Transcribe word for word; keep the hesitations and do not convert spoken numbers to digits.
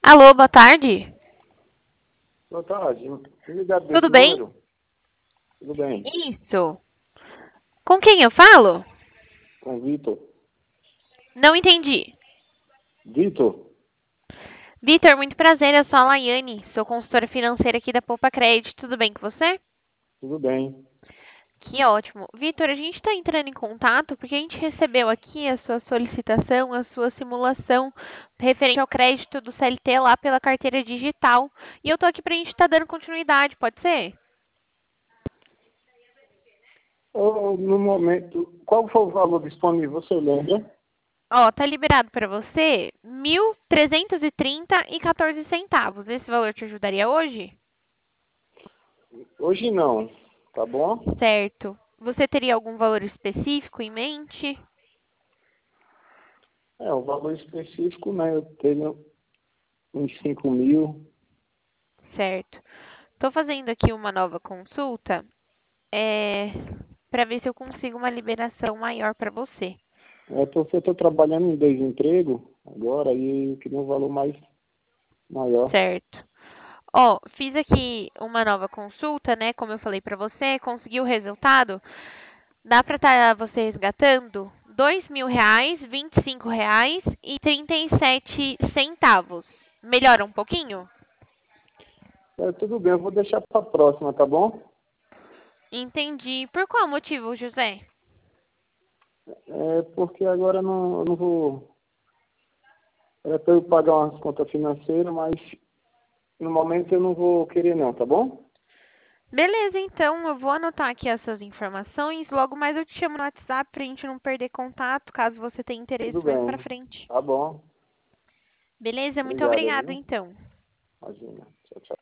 Alô, boa tarde. Boa tarde. Fui ligado Tudo desse bem? número? Tudo bem. Isso. Com quem eu falo? Com o Vitor. Não entendi. Vitor? Vitor, muito prazer. Eu sou a Laiane. Sou consultora financeira aqui da Poupa Crédito. Tudo bem com você? Tudo bem. Que ótimo. Vitor, a gente está entrando em contato porque a gente recebeu aqui a sua solicitação, a sua simulação referente ao crédito do C L T lá pela carteira digital. E eu tô aqui para a gente estar dando continuidade, pode ser? Ô, no momento, qual foi o valor disponível? Você lembra? Ó, tá liberado para você mil trezentos e trinta e quatorze centavos. Esse valor te ajudaria hoje? Hoje não, tá bom? Certo. Você teria algum valor específico em mente? É, o valor específico, né? Eu tenho uns cinco mil. Certo. Estou fazendo aqui uma nova consulta, é, para ver se eu consigo uma liberação maior para você. É porque eu estou trabalhando em dois empregos agora e eu queria um valor mais maior. Certo. Ó, fiz aqui uma nova consulta, né? Como eu falei para você, conseguiu o resultado. Dá para estar você resgatando dois mil reais, vinte e cinco reais e trinta e sete centavos. Melhora um pouquinho? É, tudo bem, eu vou deixar para a próxima, tá bom? Entendi. Por qual motivo, José? É porque agora eu não, eu não vou. Era para eu pagar umas contas financeiras, mas no momento eu não vou querer não, tá bom? Beleza, então eu vou anotar aqui essas informações. Logo mais eu te chamo no WhatsApp pra gente não perder contato, caso você tenha interesse Tudo mais pra bem. frente. Tá bom. Beleza? Muito Obrigado, obrigada, viu? então. Imagina. Tchau, tchau.